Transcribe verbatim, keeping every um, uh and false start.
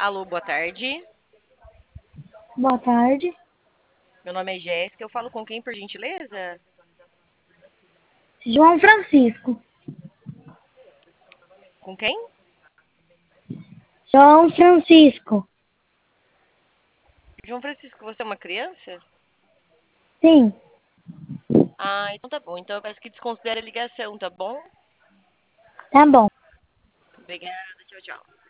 Alô, boa tarde. Boa tarde. Meu nome é Jéssica. Eu falo com quem, por gentileza? João Francisco. Com quem? João Francisco. João Francisco, você é uma criança? Sim, Ah, então tá bom. Então eu peço que desconsidere a ligação, tá bom? tá bom. Obrigada, tchau, tchau.